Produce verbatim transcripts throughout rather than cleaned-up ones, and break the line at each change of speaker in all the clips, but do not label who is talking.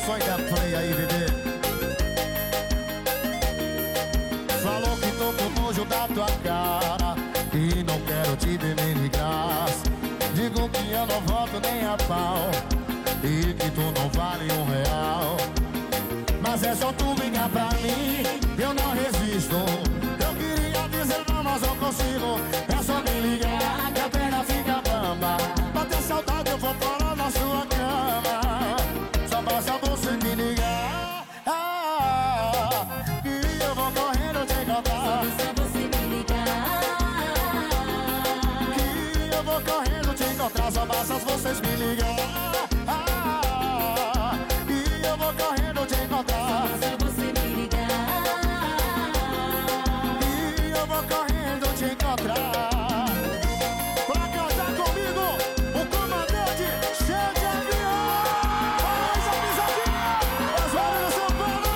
som da play aí, bebê. Falou que tô com nojo da tua cara e não quero te ver nem de graça. Digo que eu não volto nem a pau e que tu não vale um real. Mas é só tu ligar pra mim, eu não resisto. Eu queria dizer não, mas não consigo. É só me ligar que a perna fica bamba. Bater saudade eu vou parar na sua cama. Só basta você me ligar, ah, que eu vou correndo te encontrar.
Só basta você me ligar,
que eu vou correndo te encontrar. Só basta vocês me ligar, ah, que eu vou correndo te encontrar.
só basta você me ligar.
E eu vou correndo te encontrar. Pra cantar comigo, o comandante cheio de avião. Faz a pisadinha, as horas São Paulo.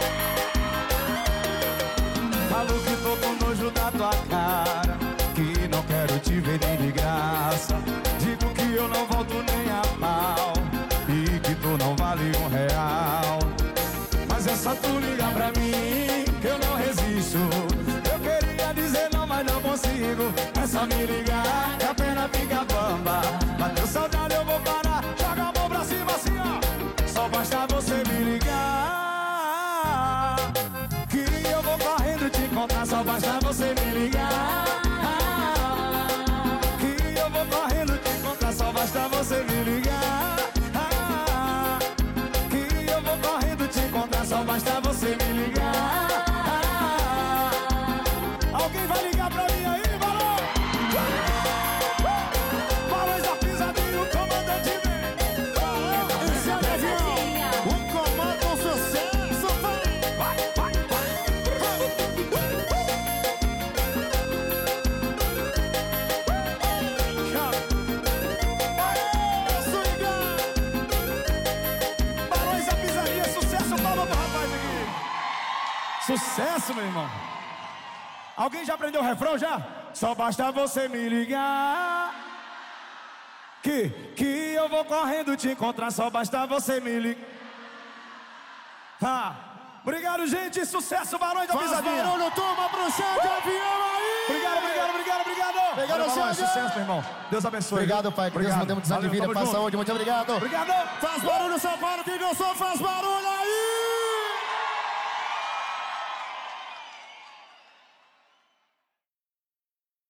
Falo que tô com nojo da tua cara, que não quero te ver nem de graça. Digo que eu não volto nem a pau e que tu não vale um real. Mas é só tu ligar pra mim que eu não resisto. Eu queria dizer não, mas não consigo. É só me ligar que a pena fica bamba. Bateu saudade eu vou parar. Joga a mão pra cima assim, ó. Só basta você me ligar, que eu vou correndo te encontrar. Só basta você me ligar, que eu vou correndo te encontrar. Só basta você me ligar, que eu vou correndo te encontrar. Só basta você me ligar. Alguém vai ligar pra mim aí, Balão? Balões da pisadinha, o comandante vem. Balão, esse é o avião. O comando com sucesso, vai, vai, vai, vai. Aê, swinga. Balões da pisadinha, sucesso, palma pro rapaz aqui. Sucesso, meu irmão. Alguém já aprendeu o refrão já? Só basta você me ligar, que, que eu vou correndo te encontrar. Só basta você me ligar. Ah, obrigado, gente. Sucesso, Barões da Pisadinha. Faz barulho, turma, pro chão de avião aí. Obrigado, obrigado, obrigado, obrigado. Obrigado, Barões. Sucesso, meu irmão. Deus abençoe. Obrigado, pai. Que Deus nos dê muitos anos de vida, paz, saúde. Muito obrigado. Obrigado. Faz barulho, São Paulo. Quem gostou, faz barulho aí.